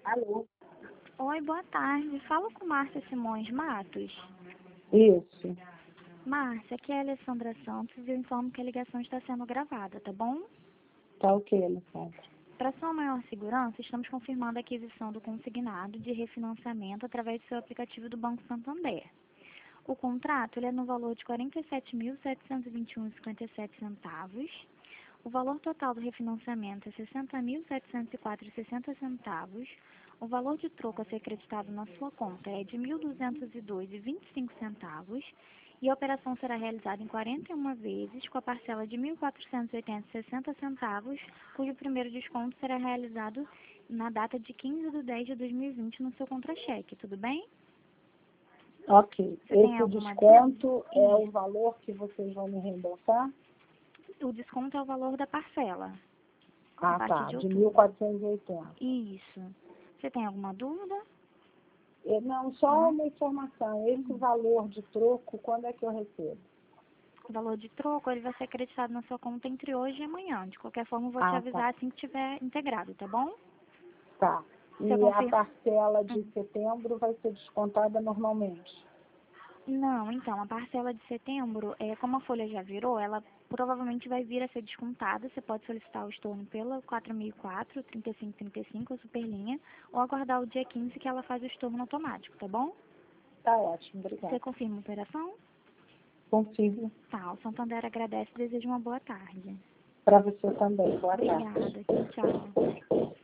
Alô? Oi, boa tarde. Falo com Márcia Simões Matos. Isso. Márcia, aqui é a Alessandra Santos e eu informo que a ligação está sendo gravada, tá bom? Tá ok, Alessandra. Para sua maior segurança, estamos confirmando a aquisição do consignado de refinanciamento através do seu aplicativo do Banco Santander. O contrato ele é no valor de R$ 47.721,57. O valor total do refinanciamento é R$ 60.704,60. O valor de troco a ser acreditado na sua conta é de R$ 1.202,25. E a operação será realizada em 41 vezes, com a parcela de R$ 1.480,60, cujo primeiro desconto será realizado na data de 15/10/2020 no seu contra-cheque, tudo bem? Ok. Você tem Esse alguma desconto dúvida? é o valor que vocês vão me reembolsar? O desconto é o valor da parcela, a Ah, partir tá. de De outubro. 1.480. Isso. Você tem alguma dúvida? Não, só Não? uma informação. Esse valor de troco, quando é que eu recebo? O valor de troco ele vai ser acreditado na sua conta entre hoje e amanhã. De qualquer forma, eu vou te Ah, tá. avisar assim que estiver integrado, tá bom? Tá. Você E a confirma? parcela de setembro vai ser descontada normalmente? Não, então, a parcela de setembro, como a folha já virou, ela provavelmente vai vir a ser descontada. Você pode solicitar o estorno pela 4004, 3535, a superlinha, ou aguardar o dia 15 que ela faz o estorno automático, tá bom? Tá ótimo, Você obrigada. confirma a operação? Confirmo. Tá, o Santander agradece e deseja uma boa tarde. Para você também. Boa tarde. Obrigada, tchau.